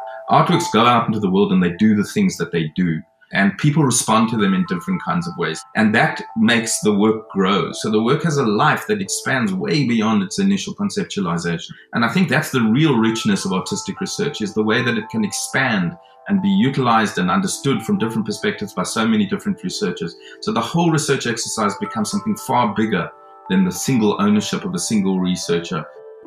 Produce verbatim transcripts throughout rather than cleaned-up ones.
Artworks go out into the world and they do the things that they do. And people respond to them in different kinds of ways. And that makes the work grow. So the work has a life that expands way beyond its initial conceptualization. And I think that's the real richness of artistic research, is the way that it can expand and be utilized and understood from different perspectives by so many different researchers. So the whole research exercise becomes something far bigger than the single ownership of a single researcher.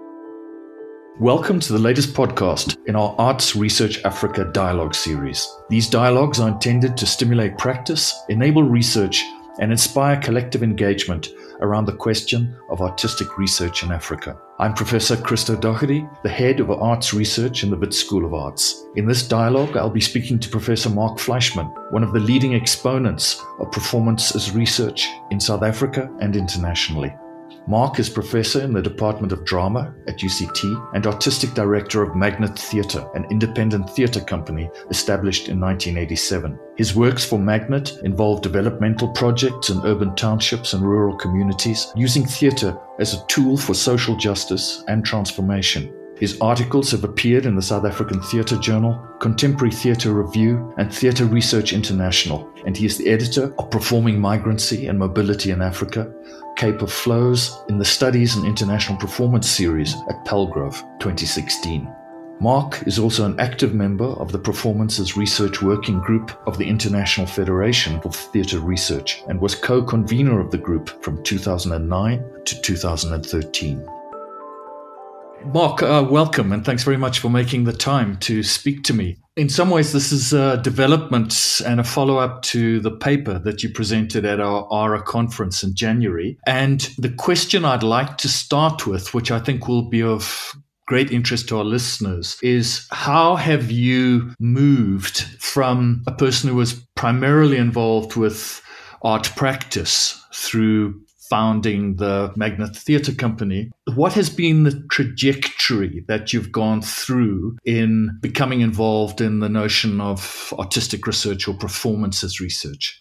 Welcome to the latest podcast in our Arts Research Africa dialogue series. These dialogues are intended to stimulate practice, enable research, and inspire collective engagement around the question of artistic research in Africa. I'm Professor Christo Doherty, the head of Arts Research in the Wits School of Arts. In this dialogue, I'll be speaking to Professor Mark Fleischman, one of the leading exponents of performance as research in South Africa and internationally. Mark is professor in the Department of Drama at U C T and artistic director of Magnet Theatre, an independent theatre company established in nineteen eighty-seven. His works for Magnet involve developmental projects in urban townships and rural communities, using theatre as a tool for social justice and transformation. His articles have appeared in the South African Theatre Journal, Contemporary Theatre Review, and Theatre Research International, and he is the editor of Performing Migrancy and Mobility in Africa, Cape of Flows, in the Studies and International Performance series at Palgrove, twenty sixteen. Mark is also an active member of the Performances Research Working Group of the International Federation for Theatre Research and was co-convener of the group from two thousand nine to two thousand thirteen. Mark, uh, welcome, and thanks very much for making the time to speak to me. In some ways, this is a development and a follow-up to the paper that you presented at our ARA conference in January. And the question I'd like to start with, which I think will be of great interest to our listeners, is how have you moved from a person who was primarily involved with art practice through founding the Magnet Theatre Company? What has been the trajectory that you've gone through in becoming involved in the notion of artistic research or performances research?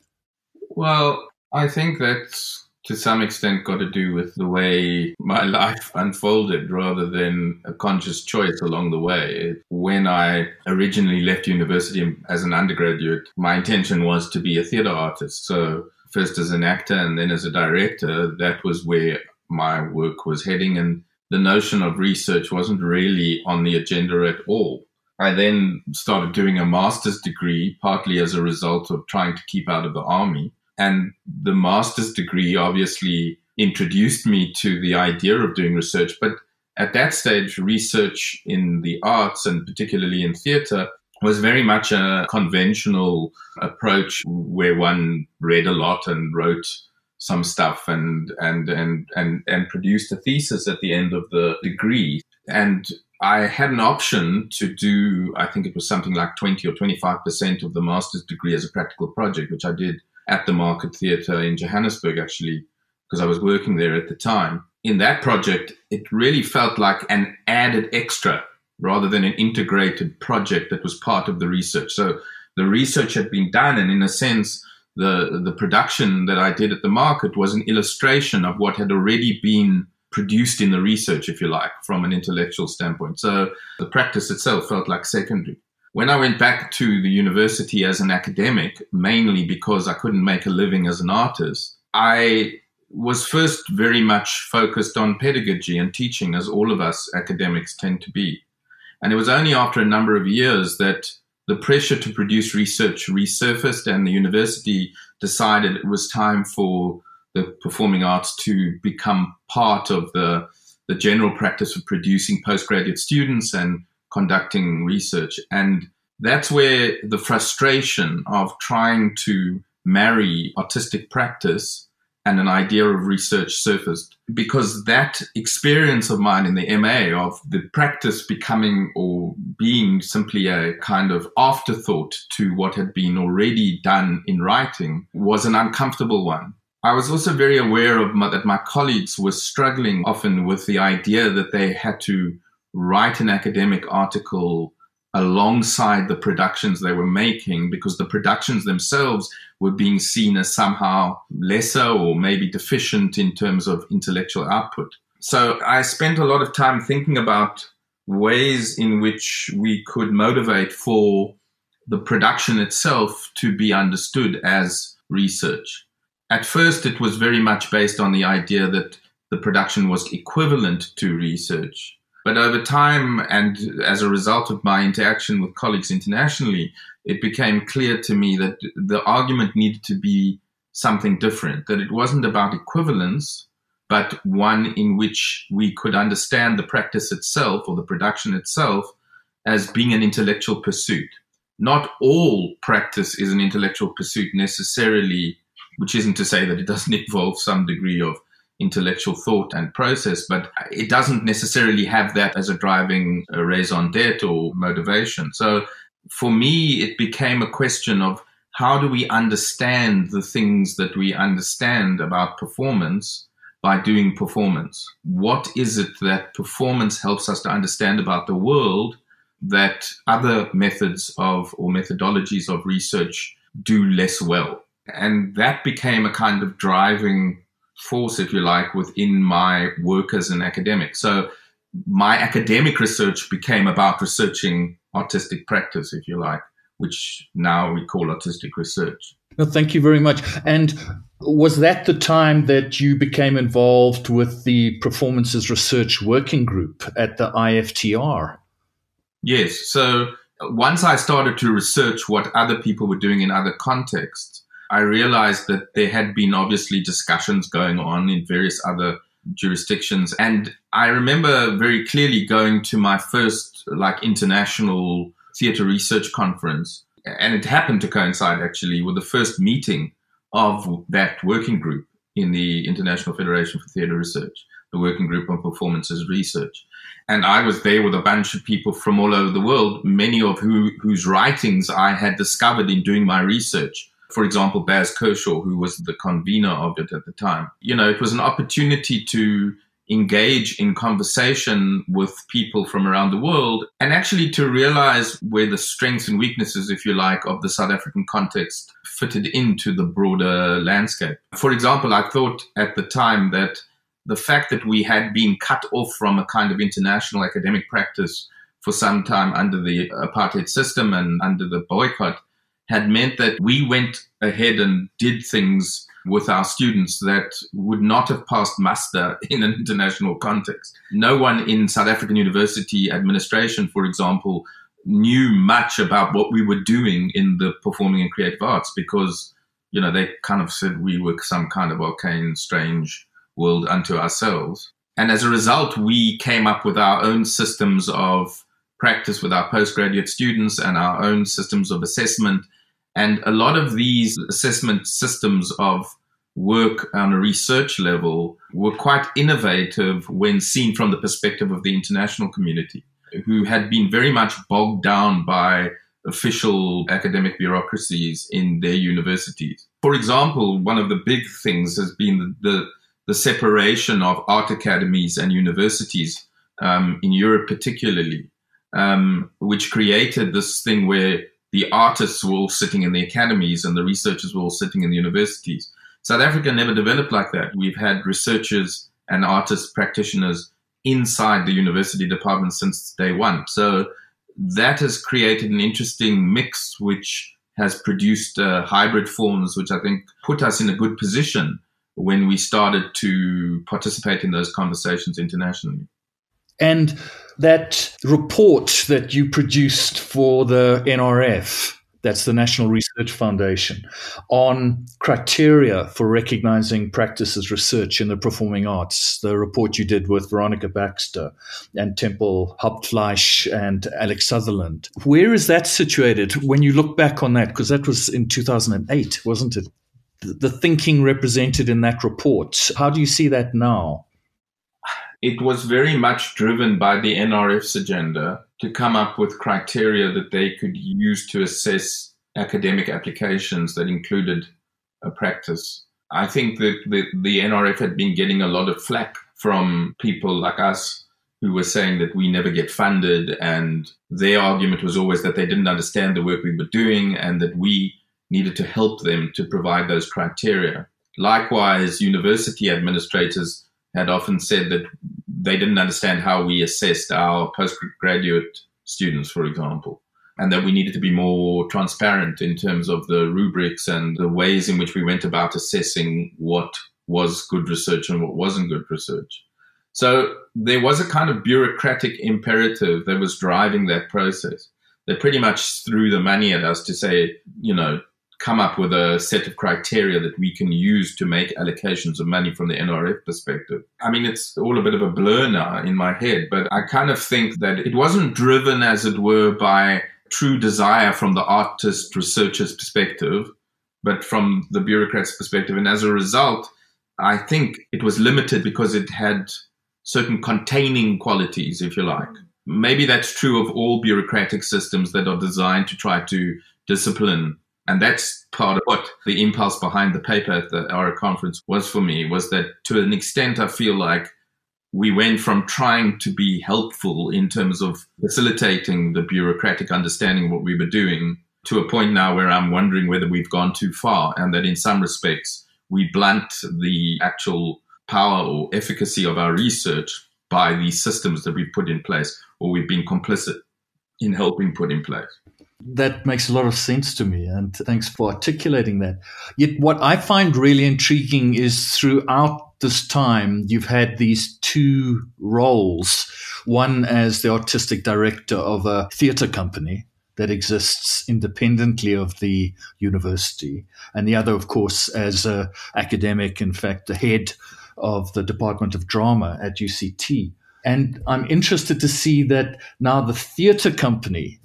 Well, I think that's to some extent got to do with the way my life unfolded rather than a conscious choice along the way. When I originally left university as an undergraduate, my intention was to be a theatre artist. So first as an actor and then as a director, that was where my work was heading. And the notion of research wasn't really on the agenda at all. I then started doing a master's degree, partly as a result of trying to keep out of the army. And the master's degree obviously introduced me to the idea of doing research. But at that stage, research in the arts and particularly in theatre was very much a conventional approach where one read a lot and wrote some stuff and and and and and produced a thesis at the end of the degree. And I had an option to do, I think it was something like twenty or twenty-five percent of the master's degree as a practical project, which I did at the Market Theatre in Johannesburg, actually, because I was working there at the time. In that project, it really felt like an added extra rather than an integrated project that was part of the research. So the research had been done, and in a sense, the, the production that I did at the Market was an illustration of what had already been produced in the research, if you like, from an intellectual standpoint. So the practice itself felt like secondary. When I went back to the university as an academic, mainly because I couldn't make a living as an artist, I was first very much focused on pedagogy and teaching, as all of us academics tend to be. And it was only after a number of years that the pressure to produce research resurfaced and the university decided it was time for the performing arts to become part of the, the general practice of producing postgraduate students and conducting research. And that's where the frustration of trying to marry artistic practice and an idea of research surfaced, because that experience of mine in the M A of the practice becoming or being simply a kind of afterthought to what had been already done in writing was an uncomfortable one. I was also very aware of my, that my colleagues were struggling often with the idea that they had to write an academic article alongside the productions they were making, because the productions themselves were being seen as somehow lesser or maybe deficient in terms of intellectual output. So I spent a lot of time thinking about ways in which we could motivate for the production itself to be understood as research. At first, it was very much based on the idea that the production was equivalent to research. But over time, and as a result of my interaction with colleagues internationally, it became clear to me that the argument needed to be something different, that it wasn't about equivalence, but one in which we could understand the practice itself or the production itself as being an intellectual pursuit. Not all practice is an intellectual pursuit necessarily, which isn't to say that it doesn't involve some degree of intellectual thought and process, but it doesn't necessarily have that as a driving uh, raison d'etre or motivation. So for me, it became a question of how do we understand the things that we understand about performance by doing performance? What is it that performance helps us to understand about the world that other methods of or methodologies of research do less well? And that became a kind of driving force, if you like, within my work as an academic. So my academic research became about researching artistic practice, if you like, which now we call artistic research. Well, thank you very much. And was that the time that you became involved with the Performances Research Working Group at the I F T R? Yes. So once I started to research what other people were doing in other contexts, I realized that there had been obviously discussions going on in various other jurisdictions. And I remember very clearly going to my first like international theatre research conference. And it happened to coincide actually with the first meeting of that working group in the International Federation for Theatre Research, the Working Group on Performances Research. And I was there with a bunch of people from all over the world, many of who, whose writings I had discovered in doing my research. For example, Baz Kershaw, who was the convener of it at the time. You know, it was an opportunity to engage in conversation with people from around the world and actually to realize where the strengths and weaknesses, if you like, of the South African context fitted into the broader landscape. For example, I thought at the time that the fact that we had been cut off from a kind of international academic practice for some time under the apartheid system and under the boycott had meant that we went ahead and did things with our students that would not have passed muster in an international context. No one in South African university administration, for example, knew much about what we were doing in the performing and creative arts because, you know, they kind of said we were some kind of arcane, strange world unto ourselves. And as a result, we came up with our own systems of practice with our postgraduate students and our own systems of assessment. And a lot of these assessment systems of work on a research level were quite innovative when seen from the perspective of the international community, who had been very much bogged down by official academic bureaucracies in their universities. For example, one of the big things has been the, the, the separation of art academies and universities um, in Europe particularly, um, which created this thing where the artists were all sitting in the academies and the researchers were all sitting in the universities. South Africa never developed like that. We've had researchers and artists, practitioners inside the university department since day one. So that has created an interesting mix, which has produced uh, hybrid forms, which I think put us in a good position when we started to participate in those conversations internationally. And that report that you produced for the N R F, that's the National Research Foundation, on criteria for recognizing practice as research in the performing arts, the report you did with Veronica Baxter and Temple Hauptfleisch and Alex Sutherland. Where is that situated when you look back on that? Because that was in two thousand eight, wasn't it? The thinking represented in that report. How do you see that now? It was very much driven by the N R F's agenda to come up with criteria that they could use to assess academic applications that included a practice. I think that the, the N R F had been getting a lot of flack from people like us who were saying that we never get funded, and their argument was always that they didn't understand the work we were doing and that we needed to help them to provide those criteria. Likewise, university administrators had often said that they didn't understand how we assessed our postgraduate students, for example, and that we needed to be more transparent in terms of the rubrics and the ways in which we went about assessing what was good research and what wasn't good research. So there was a kind of bureaucratic imperative that was driving that process. They pretty much threw the money at us to say, you know, come up with a set of criteria that we can use to make allocations of money from the N R F perspective. I mean, it's all a bit of a blur now in my head, but I kind of think that it wasn't driven, as it were, by true desire from the artist researcher's perspective, but from the bureaucrat's perspective. And as a result, I think it was limited because it had certain containing qualities, if you like. Maybe that's true of all bureaucratic systems that are designed to try to discipline. And that's part of what the impulse behind the paper at the A R A conference was for me, was that to an extent, I feel like we went from trying to be helpful in terms of facilitating the bureaucratic understanding of what we were doing to a point now where I'm wondering whether we've gone too far, and that in some respects we blunt the actual power or efficacy of our research by these systems that we've put in place, or we've been complicit in helping put in place. That makes a lot of sense to me, and thanks for articulating that. Yet what I find really intriguing is throughout this time, you've had these two roles, one as the artistic director of a theatre company that exists independently of the university, and the other, of course, as an academic, in fact, the head of the Department of Drama at U C T. And I'm interested to see that now the theatre company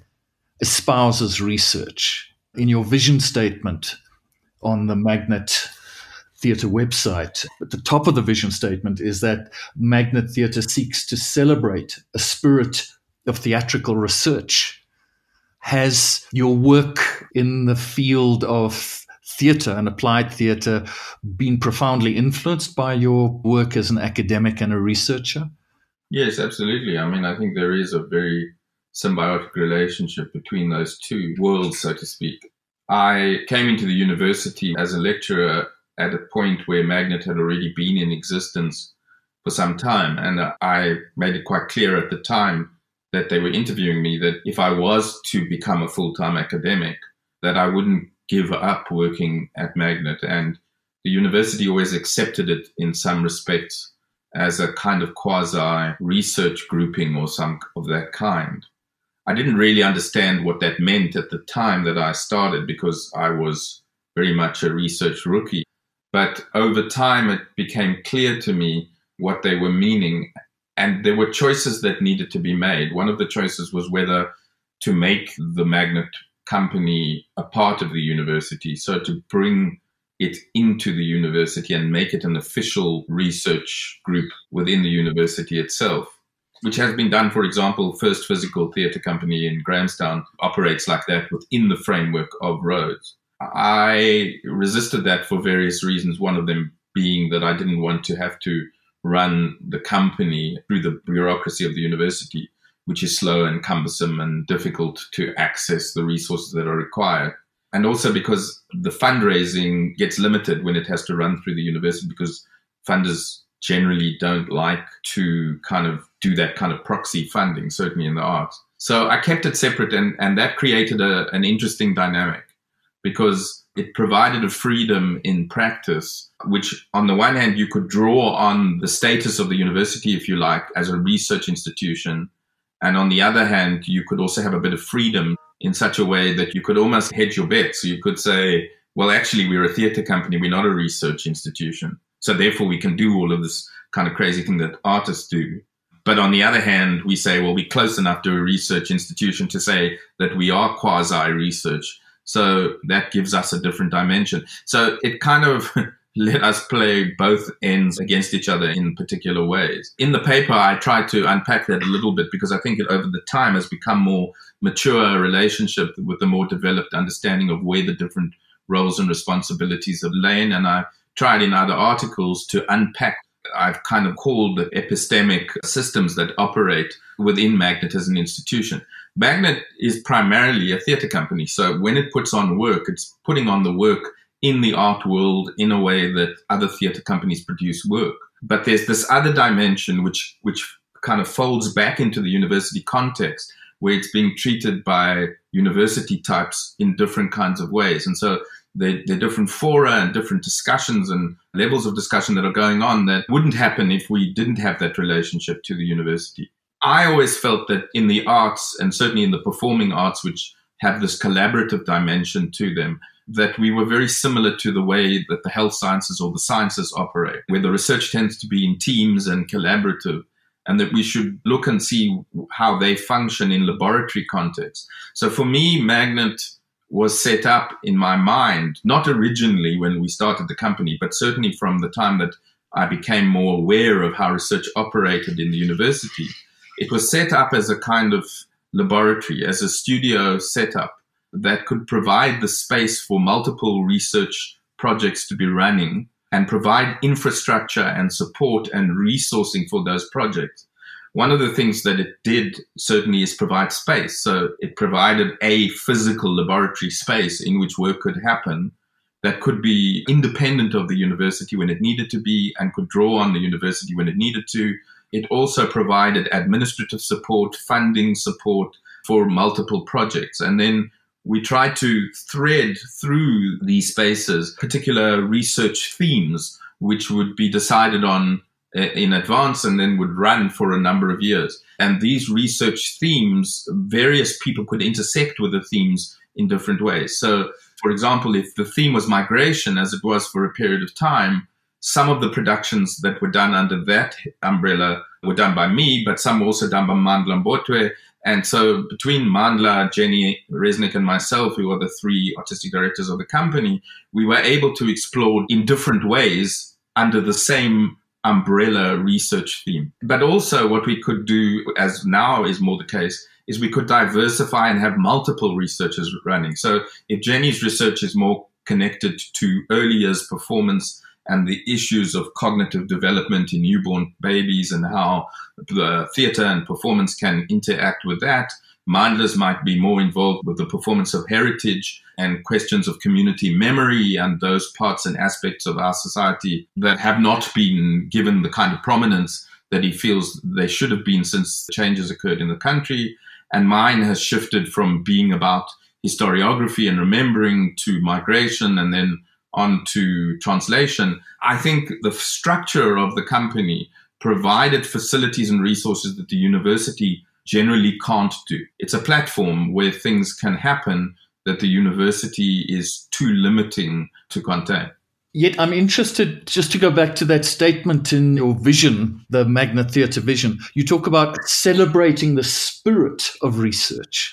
espouses research. In your vision statement on the Magnet Theatre website, at the top of the vision statement is that Magnet Theatre seeks to celebrate a spirit of theatrical research. Has your work in the field of theatre and applied theatre been profoundly influenced by your work as an academic and a researcher? Yes, absolutely. I mean, I think there is a very symbiotic relationship between those two worlds, so to speak. I came into the university as a lecturer at a point where Magnet had already been in existence for some time, and I made it quite clear at the time that they were interviewing me that if I was to become a full-time academic, that I wouldn't give up working at Magnet. And the university always accepted it in some respects as a kind of quasi-research grouping or some of that kind. I didn't really understand what that meant at the time that I started because I was very much a research rookie. But over time, it became clear to me what they were meaning. And there were choices that needed to be made. One of the choices was whether to make the Magnet company a part of the university, so to bring it into the university and make it an official research group within the university itself, which has been done. For example, First Physical Theatre Company in Grahamstown operates like that within the framework of Rhodes. I resisted that for various reasons, one of them being that I didn't want to have to run the company through the bureaucracy of the university, which is slow and cumbersome and difficult to access the resources that are required. And also because the fundraising gets limited when it has to run through the university, because funders generally don't like to kind of do that kind of proxy funding, certainly in the arts. So I kept it separate, and, and that created a, an interesting dynamic because it provided a freedom in practice, which on the one hand, you could draw on the status of the university, if you like, as a research institution. And on the other hand, you could also have a bit of freedom in such a way that you could almost hedge your bets. So you could say, well, actually, we're a theatre company. We're not a research institution. So therefore, we can do all of this kind of crazy thing that artists do. But on the other hand, we say, well, we're close enough to a research institution to say that we are quasi-research. So that gives us a different dimension. So it kind of let us play both ends against each other in particular ways. In the paper, I tried to unpack that a little bit because I think it over the time has become more mature relationship with a more developed understanding of where the different roles and responsibilities have lain. And I tried in other articles to unpack, I've kind of called the epistemic systems that operate within Magnet as an institution. Magnet is primarily a theatre company. So when it puts on work, it's putting on the work in the art world in a way that other theatre companies produce work. But there's this other dimension which which kind of folds back into the university context, where it's being treated by university types in different kinds of ways. And so there, there are different fora and different discussions and levels of discussion that are going on that wouldn't happen if we didn't have that relationship to the university. I always felt that in the arts, and certainly in the performing arts, which have this collaborative dimension to them, that we were very similar to the way that the health sciences or the sciences operate, where the research tends to be in teams and collaborative, and that we should look and see how they function in laboratory contexts. So for me, Magnet was set up in my mind, not originally when we started the company, but certainly from the time that I became more aware of how research operated in the university. It was set up as a kind of laboratory, as a studio setup that could provide the space for multiple research projects to be running and provide infrastructure and support and resourcing for those projects. One of the things that it did certainly is provide space. So it provided a physical laboratory space in which work could happen that could be independent of the university when it needed to be and could draw on the university when it needed to. It also provided administrative support, funding support for multiple projects. And then we tried to thread through these spaces particular research themes, which would be decided on in advance and then would run for a number of years. And these research themes, various people could intersect with the themes in different ways. So, for example, if the theme was migration, as it was for a period of time, some of the productions that were done under that umbrella were done by me, but some were also done by Mandla Mbotwe. And so between Mandla, Jenny Resnick, and myself, who are the three artistic directors of the company, we were able to explore in different ways under the same umbrella research theme. But also what we could do, as now is more the case, is we could diversify and have multiple researchers running. So if Jenny's research is more connected to early years performance and the issues of cognitive development in newborn babies and how the theater and performance can interact with that, Mandla's might be more involved with the performance of heritage and questions of community memory and those parts and aspects of our society that have not been given the kind of prominence that he feels they should have been since changes occurred in the country. And mine has shifted from being about historiography and remembering to migration and then on to translation. I think the structure of the company provided facilities and resources that the university generally can't do. It's a platform where things can happen that the university is too limiting to contain. Yet I'm interested, just to go back to that statement in your vision, the Magnet Theatre vision, you talk about celebrating the spirit of research.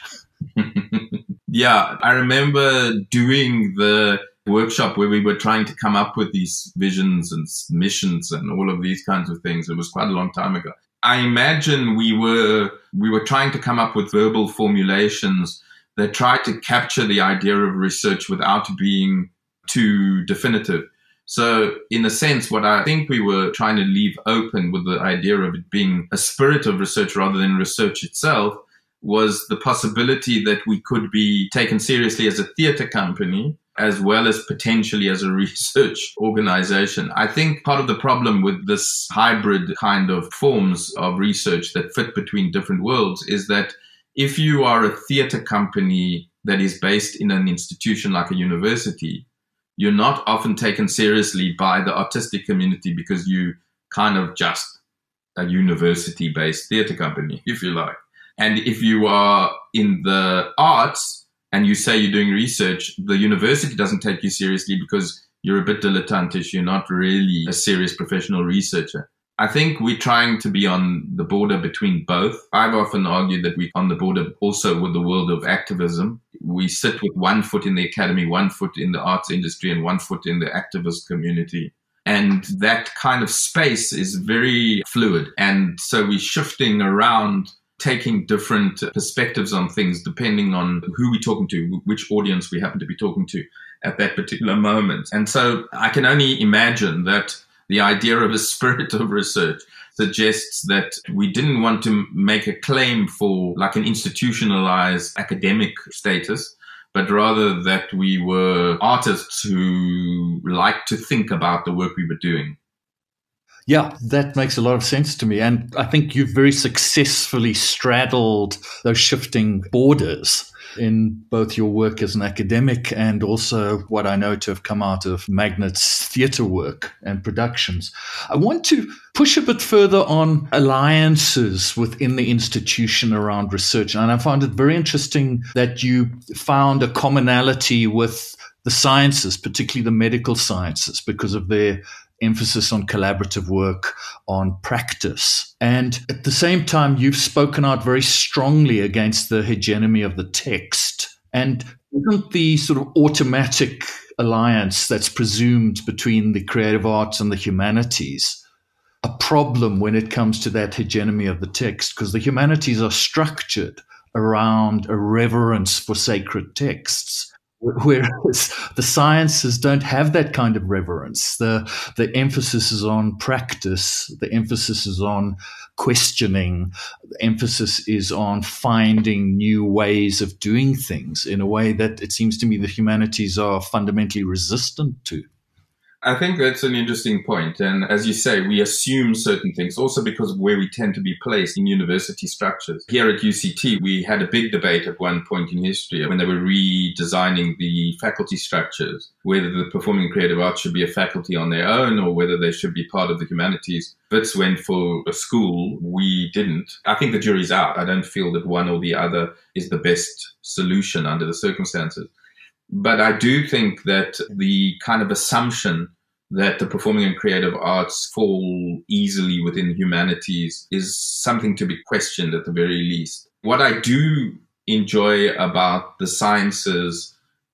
Yeah, I remember doing the workshop where we were trying to come up with these visions and missions and all of these kinds of things. It was quite a long time ago. I imagine we were we were trying to come up with verbal formulations that tried to capture the idea of research without being too definitive. So in a sense, what I think we were trying to leave open with the idea of it being a spirit of research rather than research itself was the possibility that we could be taken seriously as a theatre company as well as potentially as a research organization. I think part of the problem with this hybrid kind of forms of research that fit between different worlds is that if you are a theatre company that is based in an institution like a university, you're not often taken seriously by the artistic community because you kind of just a university-based theatre company, if you like. And if you are in the arts and you say you're doing research, the university doesn't take you seriously because you're a bit dilettantish. You're not really a serious professional researcher. I think we're trying to be on the border between both. I've often argued that we're on the border also with the world of activism. We sit with one foot in the academy, one foot in the arts industry, and one foot in the activist community. And that kind of space is very fluid. And so we're shifting around, taking different perspectives on things depending on who we're talking to, which audience we happen to be talking to at that particular moment. And so I can only imagine that the idea of a spirit of research suggests that we didn't want to make a claim for like an institutionalized academic status, but rather that we were artists who liked to think about the work we were doing. Yeah, that makes a lot of sense to me. And I think you've very successfully straddled those shifting borders in both your work as an academic and also what I know to have come out of Magnet's theatre work and productions. I want to push a bit further on alliances within the institution around research. And I found it very interesting that you found a commonality with the sciences, particularly the medical sciences, because of their emphasis on collaborative work, on practice. And at the same time, you've spoken out very strongly against the hegemony of the text. And isn't the sort of automatic alliance that's presumed between the creative arts and the humanities a problem when it comes to that hegemony of the text? Because the humanities are structured around a reverence for sacred texts, whereas the sciences don't have that kind of reverence. The the emphasis is on practice, the emphasis is on questioning, the emphasis is on finding new ways of doing things in a way that it seems to me the humanities are fundamentally resistant to. I think that's an interesting point. And as you say, we assume certain things also because of where we tend to be placed in university structures. Here at U C T, we had a big debate at one point in history when they were redesigning the faculty structures, whether the performing and creative arts should be a faculty on their own or whether they should be part of the humanities. Wits went for a school. We didn't. I think the jury's out. I don't feel that one or the other is the best solution under the circumstances. But I do think that the kind of assumption that the performing and creative arts fall easily within humanities is something to be questioned at the very least. What I do enjoy about the sciences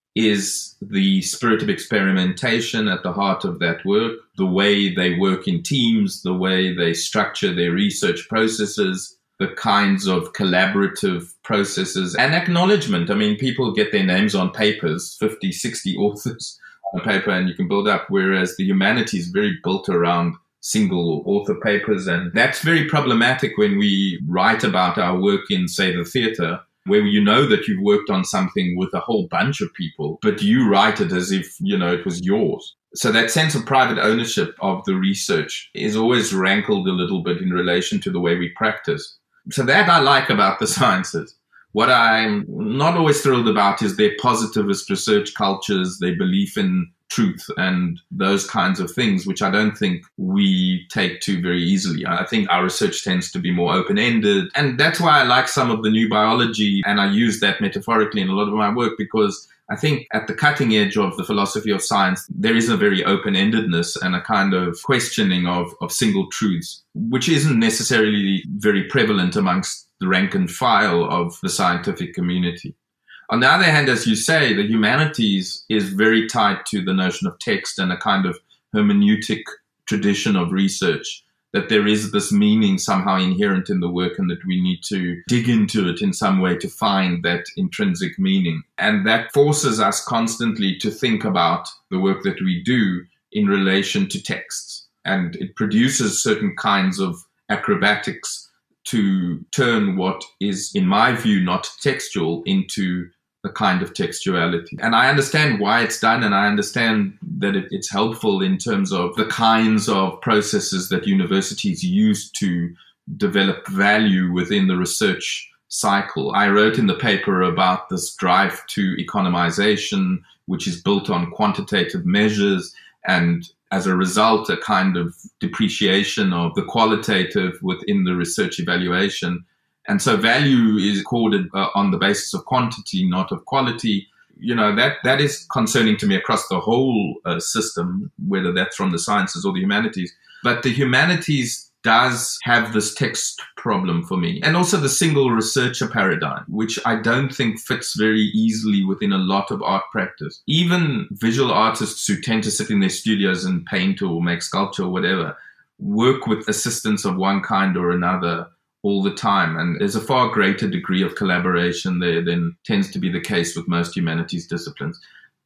is the spirit of experimentation at the heart of that work, the way they work in teams, the way they structure their research processes, the kinds of collaborative processes and acknowledgement. I mean, people get their names on papers, fifty, sixty authors on a paper, and you can build up, whereas the humanities is very built around single author papers. And that's very problematic when we write about our work in, say, the theatre, where you know that you've worked on something with a whole bunch of people, but you write it as if, you know, it was yours. So that sense of private ownership of the research is always rankled a little bit in relation to the way we practice. So that I like about the sciences. What I'm not always thrilled about is their positivist research cultures, their belief in truth and those kinds of things, which I don't think we take to very easily. I think our research tends to be more open-ended. And that's why I like some of the new biology, and I use that metaphorically in a lot of my work, because I think at the cutting edge of the philosophy of science, there is a very open-endedness and a kind of questioning of, of single truths, which isn't necessarily very prevalent amongst the rank and file of the scientific community. On the other hand, as you say, the humanities is very tied to the notion of text and a kind of hermeneutic tradition of research, that there is this meaning somehow inherent in the work and that we need to dig into it in some way to find that intrinsic meaning. And that forces us constantly to think about the work that we do in relation to texts. And it produces certain kinds of acrobatics to turn what is, in my view, not textual into a kind of textuality. And I understand why it's done, and I understand that it, it's helpful in terms of the kinds of processes that universities use to develop value within the research cycle. I wrote in the paper about this drive to economization, which is built on quantitative measures, and as a result, a kind of depreciation of the qualitative within the research evaluation. And so value is accorded uh, on the basis of quantity, not of quality. You know, that that is concerning to me across the whole uh, system, whether that's from the sciences or the humanities. But the humanities does have this text problem for me. And also the single researcher paradigm, which I don't think fits very easily within a lot of art practice. Even visual artists who tend to sit in their studios and paint or make sculpture or whatever, work with assistants of one kind or another all the time. And there's a far greater degree of collaboration there than tends to be the case with most humanities disciplines.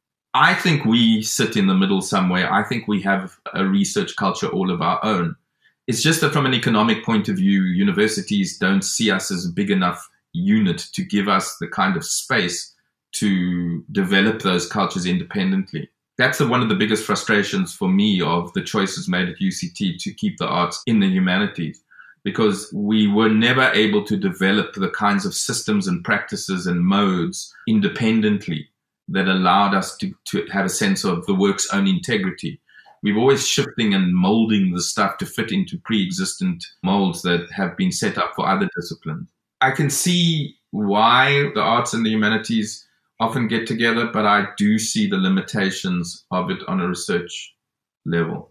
I think we sit in the middle somewhere. I think we have a research culture all of our own. It's just that from an economic point of view, universities don't see us as a big enough unit to give us the kind of space to develop those cultures independently. That's the, one of the biggest frustrations for me of the choices made at U C T to keep the arts in the humanities, because we were never able to develop the kinds of systems and practices and modes independently that allowed us to, to have a sense of the work's own integrity. We've always shifting and molding the stuff to fit into pre-existent molds that have been set up for other disciplines. I can see why the arts and the humanities often get together, but I do see the limitations of it on a research level.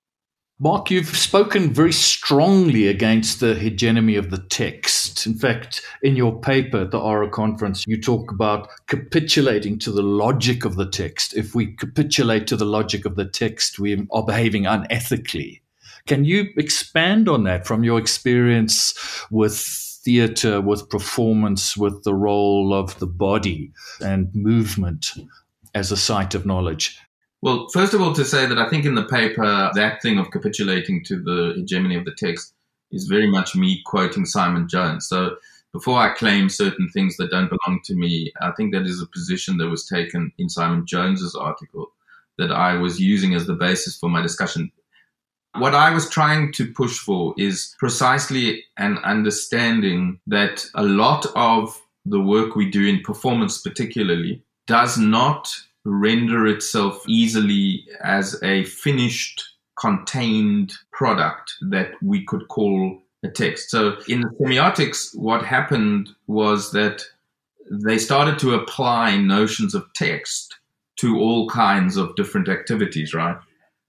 Mark, you've spoken very strongly against the hegemony of the text. In fact, in your paper at the ARA conference, you talk about capitulating to the logic of the text. If we capitulate to the logic of the text, we are behaving unethically. Can you expand on that from your experience with theatre, with performance, with the role of the body and movement as a site of knowledge? Well, first of all, to say that I think in the paper, that thing of capitulating to the hegemony of the text is very much me quoting Simon Jones. So before I claim certain things that don't belong to me, I think that is a position that was taken in Simon Jones's article that I was using as the basis for my discussion. What I was trying to push for is precisely an understanding that a lot of the work we do in performance particularly does not render itself easily as a finished, contained product that we could call a text. So in the semiotics, what happened was that they started to apply notions of text to all kinds of different activities, right?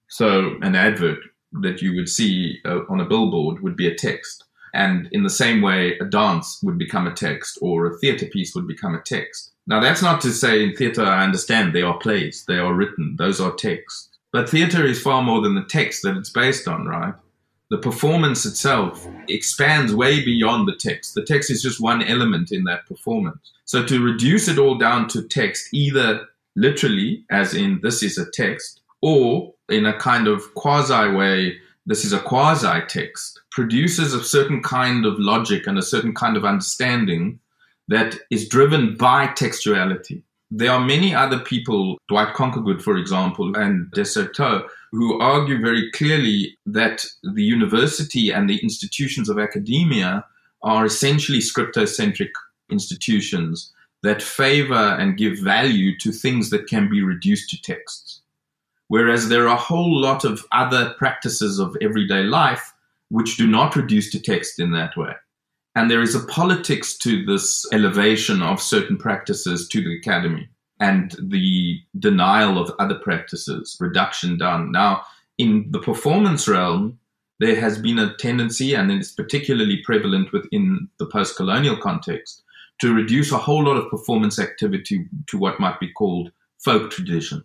So an advert that you would see uh, on a billboard would be a text. And in the same way, a dance would become a text, or a theatre piece would become a text. Now, that's not to say in theatre, I understand they are plays, they are written, those are texts. But theatre is far more than the text that it's based on, right? The performance itself expands way beyond the text. The text is just one element in that performance. So to reduce it all down to text, either literally, as in this is a text, or in a kind of quasi way, this is a quasi-text, produces a certain kind of logic and a certain kind of understanding that is driven by textuality. There are many other people, Dwight Conquergood, for example, and Desserteau, who argue very clearly that the university and the institutions of academia are essentially scriptocentric institutions that favor and give value to things that can be reduced to texts. Whereas there are a whole lot of other practices of everyday life which do not reduce to text in that way. And there is a politics to this elevation of certain practices to the academy and the denial of other practices, reduction down. Now, in the performance realm, there has been a tendency, and it's particularly prevalent within the post-colonial context, to reduce a whole lot of performance activity to what might be called folk tradition.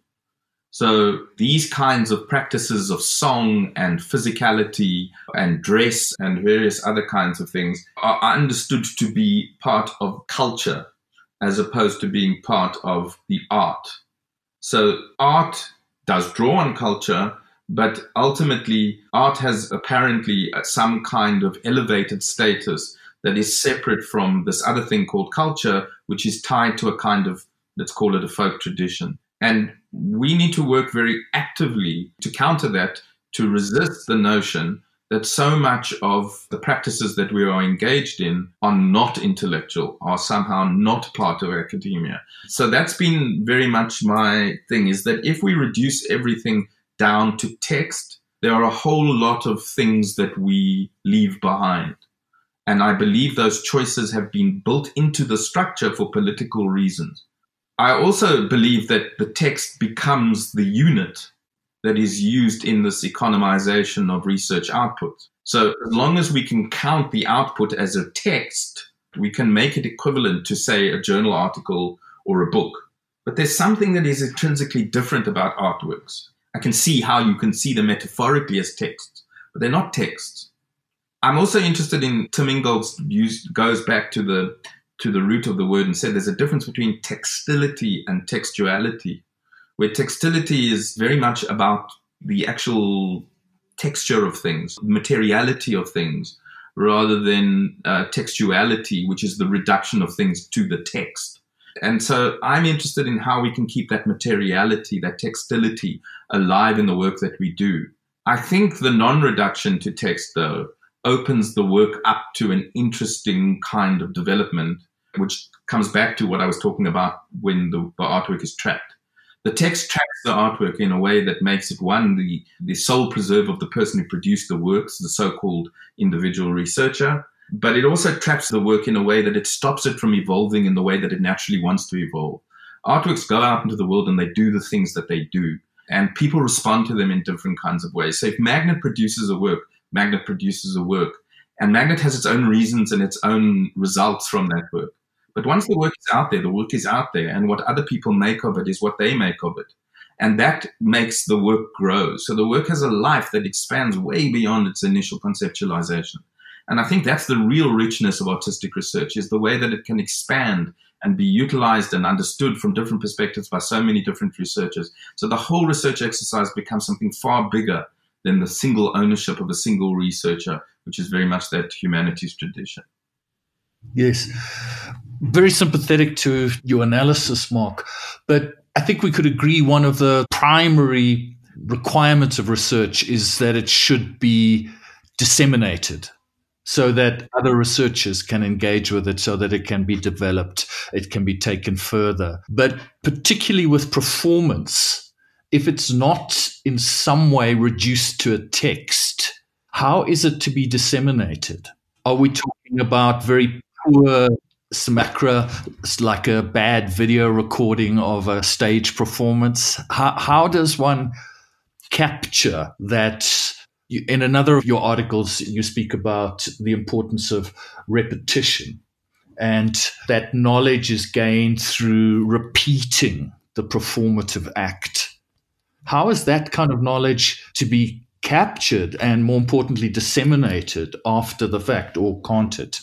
So these kinds of practices of song and physicality and dress and various other kinds of things are understood to be part of culture as opposed to being part of the art. So art does draw on culture, but ultimately art has apparently some kind of elevated status that is separate from this other thing called culture, which is tied to a kind of, let's call it a folk tradition. And we need to work very actively to counter that, to resist the notion that so much of the practices that we are engaged in are not intellectual, are somehow not part of academia. So that's been very much my thing, is that if we reduce everything down to text, there are a whole lot of things that we leave behind. And I believe those choices have been built into the structure for political reasons. I also believe that the text becomes the unit that is used in this economization of research output. So as long as we can count the output as a text, we can make it equivalent to, say, a journal article or a book. But there's something that is intrinsically different about artworks. I can see how you can see them metaphorically as texts, but they're not texts. I'm also interested in, Tim Ingold's use, goes back to the to the root of the word and said there's a difference between textility and textuality, where textility is very much about the actual texture of things, materiality of things, rather than uh, textuality, which is the reduction of things to the text. And so I'm interested in how we can keep that materiality, that textility alive in the work that we do. I think the non-reduction to text, though, opens the work up to an interesting kind of development, which comes back to what I was talking about when the, the artwork is tracked. The text tracks the artwork in a way that makes it, one, the, the sole preserve of the person who produced the works, the so-called individual researcher, but it also traps the work in a way that it stops it from evolving in the way that it naturally wants to evolve. Artworks go out into the world and they do the things that they do, and people respond to them in different kinds of ways. So if Magnet produces a work, Magnet produces a work, and Magnet has its own reasons and its own results from that work. But once the work is out there, the work is out there, and what other people make of it is what they make of it. And that makes the work grow. So the work has a life that expands way beyond its initial conceptualization. And I think that's the real richness of artistic research, is the way that it can expand and be utilized and understood from different perspectives by so many different researchers. So the whole research exercise becomes something far bigger than the single ownership of a single researcher, which is very much that humanities tradition. Yes. Very sympathetic to your analysis, Mark. But I think we could agree one of the primary requirements of research is that it should be disseminated so that other researchers can engage with it, so that it can be developed, it can be taken further. But particularly with performance, if it's not in some way reduced to a text, how is it to be disseminated? Are we talking about very poor simulacra, like a bad video recording of a stage performance? How, how does one capture that? You, in another of your articles, you speak about the importance of repetition, and that knowledge is gained through repeating the performative act. How is that kind of knowledge to be captured and, more importantly, disseminated after the fact, or can't it?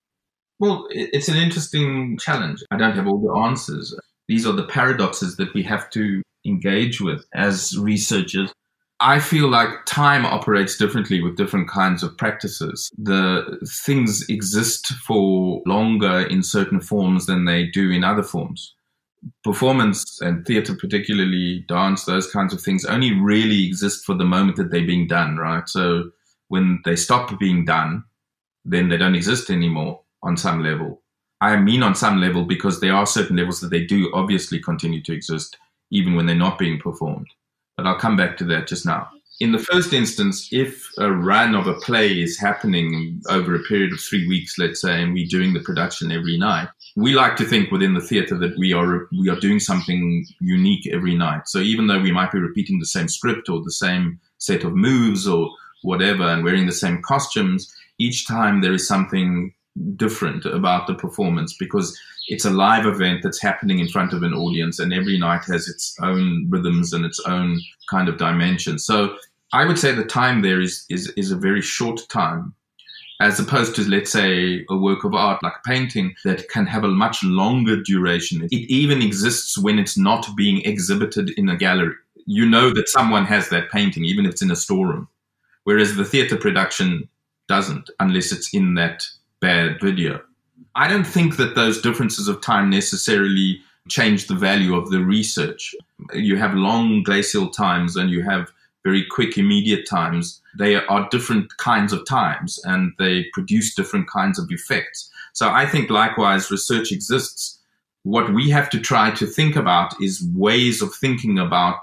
Well, it's an interesting challenge. I don't have all the answers. These are the paradoxes that we have to engage with as researchers. I feel like time operates differently with different kinds of practices. The things exist for longer in certain forms than they do in other forms. Performance and theatre, particularly dance, those kinds of things only really exist for the moment that they're being done, right? So when they stop being done, then they don't exist anymore on some level. I mean on some level because there are certain levels that they do obviously continue to exist even when they're not being performed. But I'll come back to that just now. In the first instance, if a run of a play is happening over a period of three weeks, let's say, and we're doing the production every night, we like to think within the theatre that we are we are doing something unique every night. So even though we might be repeating the same script or the same set of moves or whatever and wearing the same costumes, each time there is something different about the performance because it's a live event that's happening in front of an audience, and every night has its own rhythms and its own kind of dimension. So I would say the time there is, is, is a very short time, as opposed to, let's say, a work of art like a painting that can have a much longer duration. It even exists when it's not being exhibited in a gallery. You know that someone has that painting, even if it's in a storeroom, whereas the theatre production doesn't, unless it's in that bad video. I don't think that those differences of time necessarily change the value of the research. You have long glacial times and you have very quick, immediate times. They are different kinds of times and they produce different kinds of effects. So I think likewise research exists. What we have to try to think about is ways of thinking about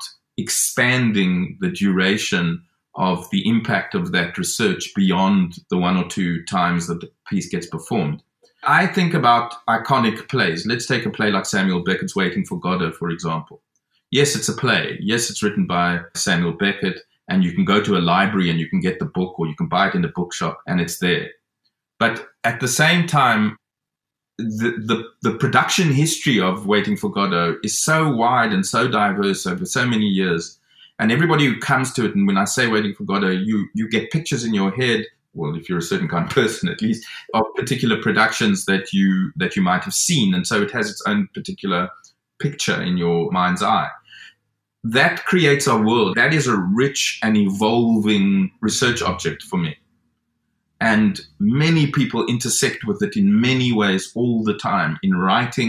expanding the duration of the impact of that research beyond the one or two times that the piece gets performed. I think about iconic plays. Let's take a play like Samuel Beckett's Waiting for Godot, for example. Yes, it's a play. Yes, it's written by Samuel Beckett, and you can go to a library and you can get the book, or you can buy it in a bookshop and it's there. But at the same time, the, the, the production history of Waiting for Godot is so wide and so diverse over so many years. And everybody who comes to it, and when I say Waiting for Godot, you, you get pictures in your head, well, if you're a certain kind of person at least, of particular productions that you that you might have seen. And so it has its own particular picture in your mind's eye. That creates our world. That is a rich and evolving research object for me. And many people intersect with it in many ways all the time, in writing,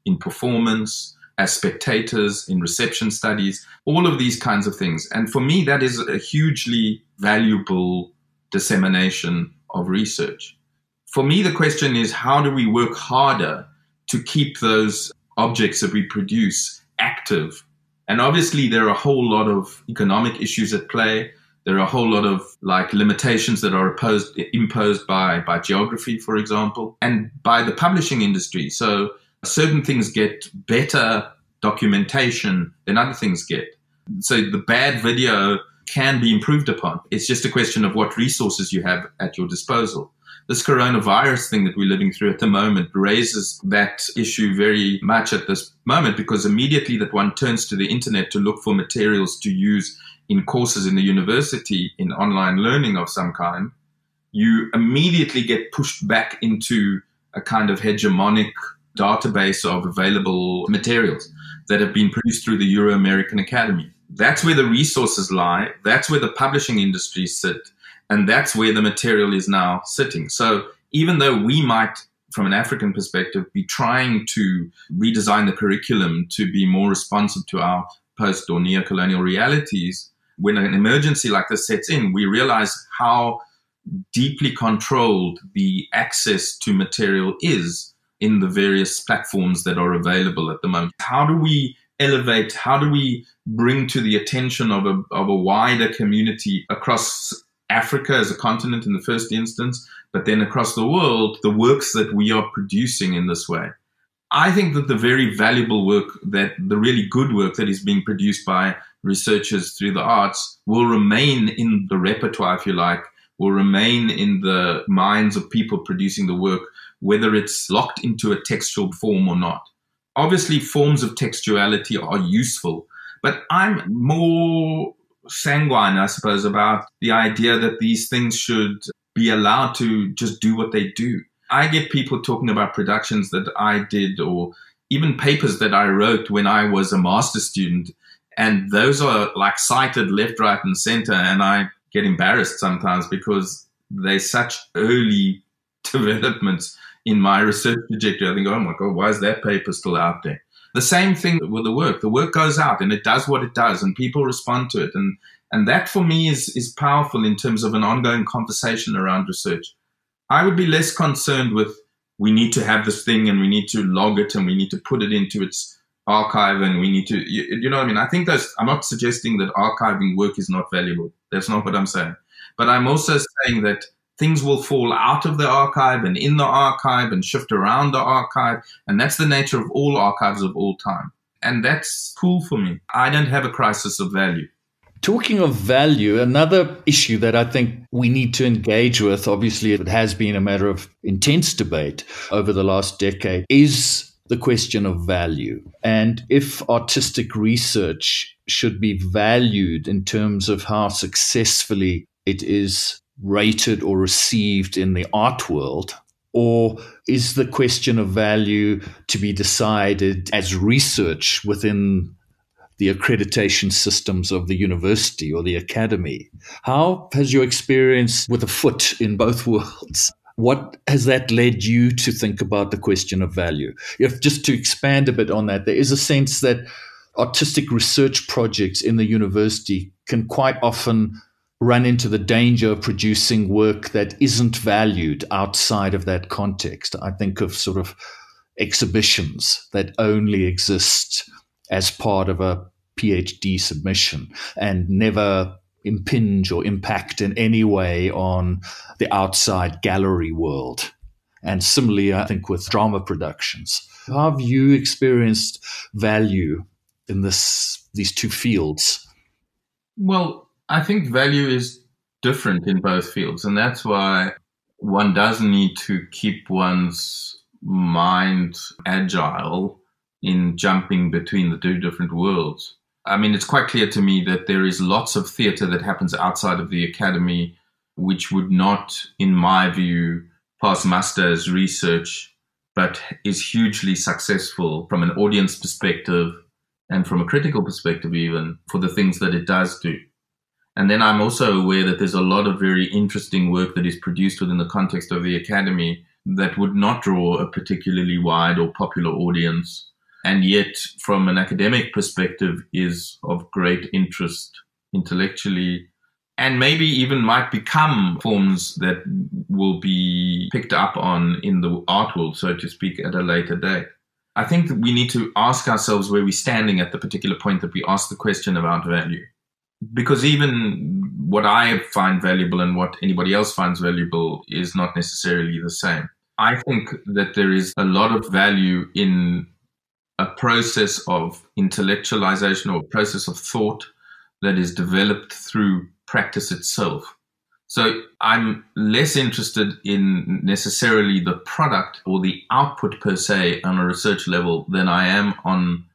in performance, as spectators, in reception studies, all of these kinds of things. And for me, that is a hugely valuable dissemination of research. For me, the question is, how do we work harder to keep those objects that we produce active? And obviously, there are a whole lot of economic issues at play. There are a whole lot of like limitations that are opposed, imposed by, by geography, for example, and by the publishing industry. So certain things get better documentation than other things get. So the bad video can be improved upon. It's just a question of what resources you have at your disposal. This coronavirus thing that we're living through at the moment raises that issue very much at this moment, because immediately that one turns to the internet to look for materials to use in courses in the university, in online learning of some kind, you immediately get pushed back into a kind of hegemonic database of available materials that have been produced through the Euro-American Academy. That's where the resources lie. That's where the publishing industries sit. And that's where the material is now sitting. So even though we might, from an African perspective, be trying to redesign the curriculum to be more responsive to our post or neo-colonial realities, when an emergency like this sets in, we realize how deeply controlled the access to material is in the various platforms that are available at the moment. How do we elevate, how do we bring to the attention of a, of a wider community across Africa as a continent in the first instance, but then across the world, the works that we are producing in this way? I think that the very valuable work, that the really good work that is being produced by researchers through the arts will remain in the repertoire, if you like, will remain in the minds of people producing the work, whether it's locked into a textual form or not. Obviously, forms of textuality are useful, but I'm more sanguine, I suppose, about the idea that these things should be allowed to just do what they do. I get people talking about productions that I did, or even papers that I wrote when I was a master's student, and those are like cited left, right, and center, and I get embarrassed sometimes because they're such early developments in my research trajectory. I think, oh my God, why is that paper still out there? The same thing with the work. The work goes out and it does what it does and people respond to it. And, and that for me is, is powerful in terms of an ongoing conversation around research. I would be less concerned with, we need to have this thing and we need to log it and we need to put it into its archive and we need to, you, you know what I mean? I think that's, I'm not suggesting that archiving work is not valuable. That's not what I'm saying. But I'm also saying that things will fall out of the archive and in the archive and shift around the archive. And that's the nature of all archives of all time. And that's cool for me. I don't have a crisis of value. Talking of value, another issue that I think we need to engage with, obviously it has been a matter of intense debate over the last decade, is the question of value. And if artistic research should be valued in terms of how successfully it is rated or received in the art world, or is the question of value to be decided as research within the accreditation systems of the university or the academy? How has your experience with a foot in both worlds, what has that led you to think about the question of value? If just to expand a bit on that, there is a sense that artistic research projects in the university can quite often run into the danger of producing work that isn't valued outside of that context. I think of sort of exhibitions that only exist as part of a PhD submission and never impinge or impact in any way on the outside gallery world. And similarly, I think with drama productions. How have you experienced value in this these two fields? Well, I think value is different in both fields, and that's why one does need to keep one's mind agile in jumping between the two different worlds. I mean, it's quite clear to me that there is lots of theatre that happens outside of the academy which would not, in my view, pass muster as research, but is hugely successful from an audience perspective and from a critical perspective even for the things that it does do. And then I'm also aware that there's a lot of very interesting work that is produced within the context of the academy that would not draw a particularly wide or popular audience, and yet from an academic perspective is of great interest intellectually, and maybe even might become forms that will be picked up on in the art world, so to speak, at a later date. I think that we need to ask ourselves where we're standing at the particular point that we ask the question about value. Because even what I find valuable and what anybody else finds valuable is not necessarily the same. I think that there is a lot of value in a process of intellectualization or a process of thought that is developed through practice itself. So I'm less interested in necessarily the product or the output per se on a research level than I am on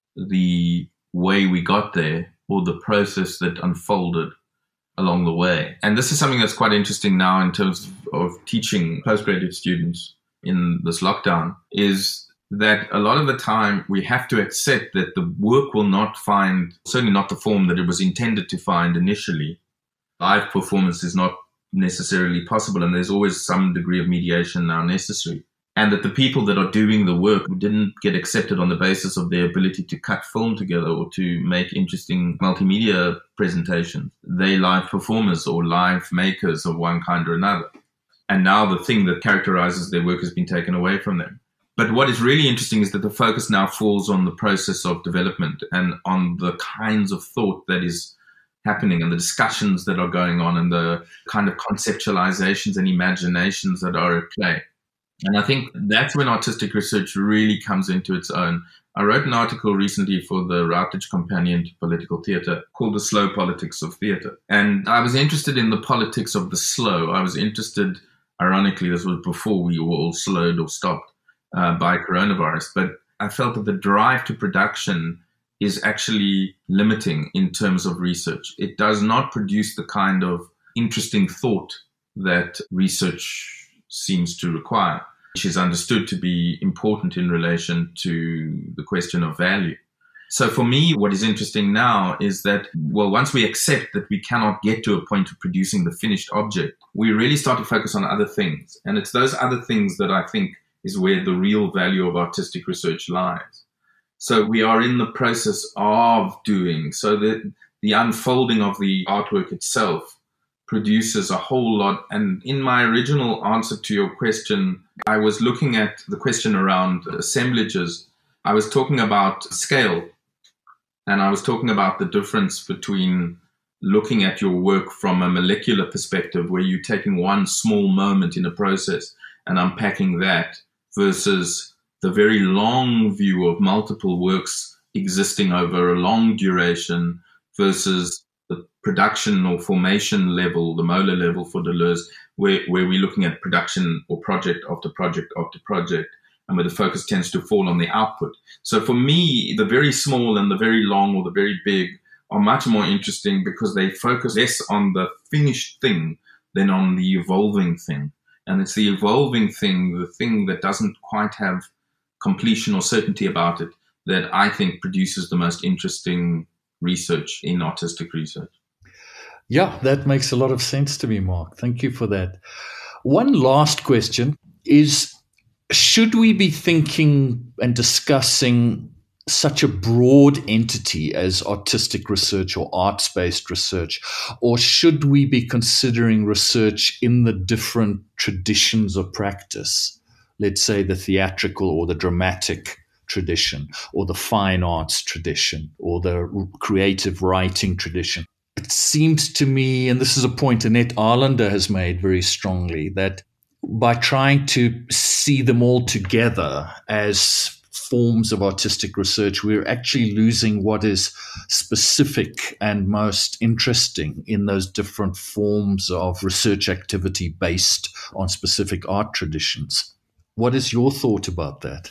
the way we got there or the process that unfolded along the way. And this is something that's quite interesting now in terms of teaching postgraduate students in this lockdown, is that a lot of the time we have to accept that the work will not find, certainly not the form that it was intended to find initially. Live performance is not necessarily possible, and there's always some degree of mediation now necessary. And that the people that are doing the work didn't get accepted on the basis of their ability to cut film together or to make interesting multimedia presentations. They live performers or live makers of one kind or another. And now the thing that characterizes their work has been taken away from them. But what is really interesting is that the focus now falls on the process of development and on the kinds of thought that is happening and the discussions that are going on and the kind of conceptualizations and imaginations that are at play. And I think that's when artistic research really comes into its own. I wrote an article recently for the Routledge Companion to Political Theatre called The Slow Politics of Theatre. And I was interested in the politics of the slow. I was interested, ironically, this was before we were all slowed or stopped uh, by coronavirus. But I felt that the drive to production is actually limiting in terms of research. It does not produce the kind of interesting thought that research seems to require, which is understood to be important in relation to the question of value. So for me, what is interesting now is that, well, once we accept that we cannot get to a point of producing the finished object, we really start to focus on other things. And it's those other things that I think is where the real value of artistic research lies. So we are in the process of doing, so that the unfolding of the artwork itself produces a whole lot. And in my original answer to your question, I was looking at the question around assemblages. I was talking about scale, and I was talking about the difference between looking at your work from a molecular perspective, where you're taking one small moment in a process and unpacking that, versus the very long view of multiple works existing over a long duration, versus the production or formation level, the molar level for Deleuze, where, where we're looking at production or project after project after project, and where the focus tends to fall on the output. So for me, the very small and the very long or the very big are much more interesting because they focus less on the finished thing than on the evolving thing. And it's the evolving thing, the thing that doesn't quite have completion or certainty about it, that I think produces the most interesting research in artistic research. Yeah, that makes a lot of sense to me, Mark. Thank you for that. One last question is, should we be thinking and discussing such a broad entity as artistic research or arts-based research, or should we be considering research in the different traditions of practice? Let's say the theatrical or the dramatic tradition, or the fine arts tradition, or the creative writing tradition. It seems to me, and this is a point Annette Arlander has made very strongly, that by trying to see them all together as forms of artistic research, we're actually losing what is specific and most interesting in those different forms of research activity based on specific art traditions. What is your thought about that?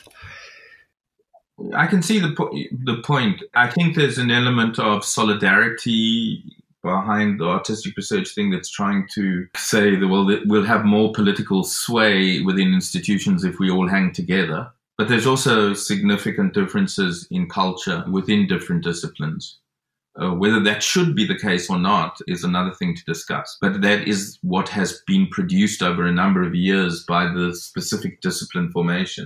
I can see the po- the point. I think there's an element of solidarity behind the artistic research thing that's trying to say that, well, that we'll have more political sway within institutions if we all hang together. But there's also significant differences in culture within different disciplines. Uh, whether that should be the case or not is another thing to discuss. But that is what has been produced over a number of years by the specific discipline formations.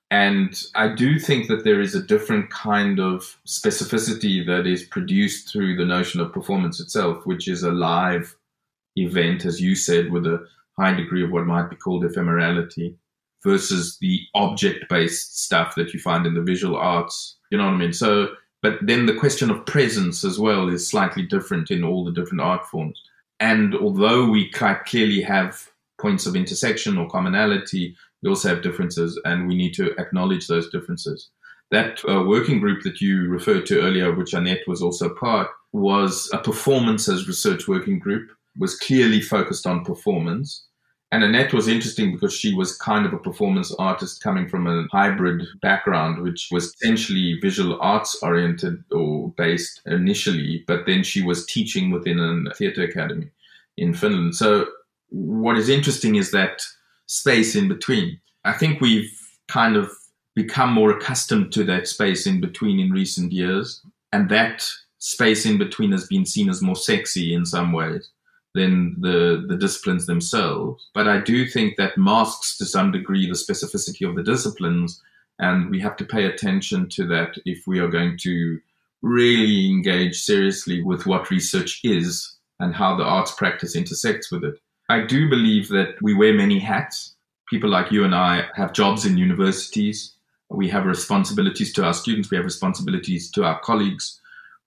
And I do think that there is a different kind of specificity that is produced through the notion of performance itself, which is a live event, as you said, with a high degree of what might be called ephemerality, versus the object-based stuff that you find in the visual arts. You know what I mean? So, but then the question of presence as well is slightly different in all the different art forms. And although we quite clearly have points of intersection or commonality, we also have differences, and we need to acknowledge those differences. That uh, working group that you referred to earlier, which Annette was also part, was a performance as research working group, was clearly focused on performance. And Annette was interesting because she was kind of a performance artist coming from a hybrid background, which was essentially visual arts oriented or based initially, but then she was teaching within a theatre academy in Finland. So what is interesting is that space in between. I think we've kind of become more accustomed to that space in between in recent years. And that space in between has been seen as more sexy in some ways than the, the disciplines themselves. But I do think that masks to some degree the specificity of the disciplines, and we have to pay attention to that if we are going to really engage seriously with what research is and how the arts practice intersects with it. I do believe that we wear many hats. People like you and I have jobs in universities. We have responsibilities to our students. We have responsibilities to our colleagues.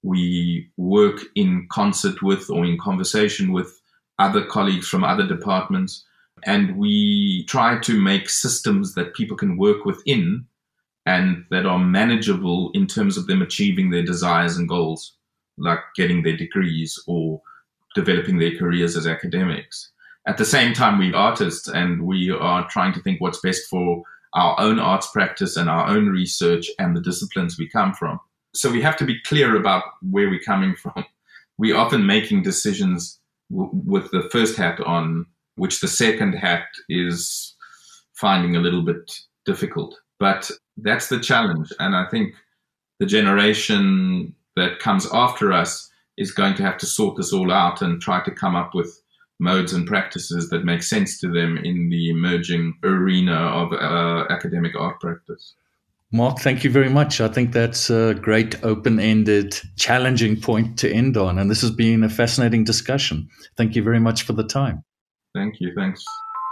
We work in concert with or in conversation with other colleagues from other departments. And we try to make systems that people can work within and that are manageable in terms of them achieving their desires and goals, like getting their degrees or developing their careers as academics. At the same time, we're artists, and we are trying to think what's best for our own arts practice and our own research and the disciplines we come from. So we have to be clear about where we're coming from. We're often making decisions w- with the first hat on, which the second hat is finding a little bit difficult. But that's the challenge. And I think the generation that comes after us is going to have to sort this all out and try to come up with modes and practices that make sense to them in the emerging arena of uh, academic art practice. Mark, thank you very much. I think that's a great open-ended, challenging point to end on. And this has been a fascinating discussion. Thank you very much for the time. Thank you. Thanks.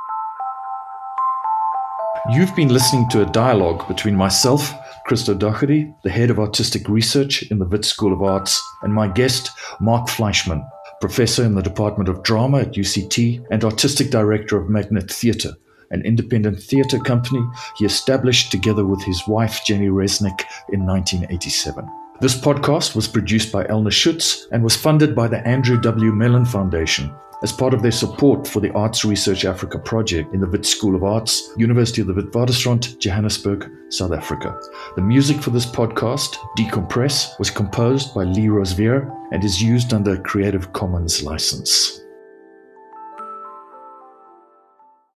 You've been listening to a dialogue between myself, Christo Doherty, the head of artistic research in the Wits School of Arts, and my guest, Mark Fleischmann, professor in the Department of Drama at U C T and artistic director of Magnet Theatre, an independent theatre company he established together with his wife, Jenny Resnick, in nineteen eighty-seven. This podcast was produced by Elna Schutz and was funded by the Andrew W. Mellon Foundation as part of their support for the Arts Research Africa project in the Wits School of Arts, University of the Witwatersrand, Johannesburg, South Africa. The music for this podcast, Decompress, was composed by Lee Rosvier and is used under a Creative Commons license.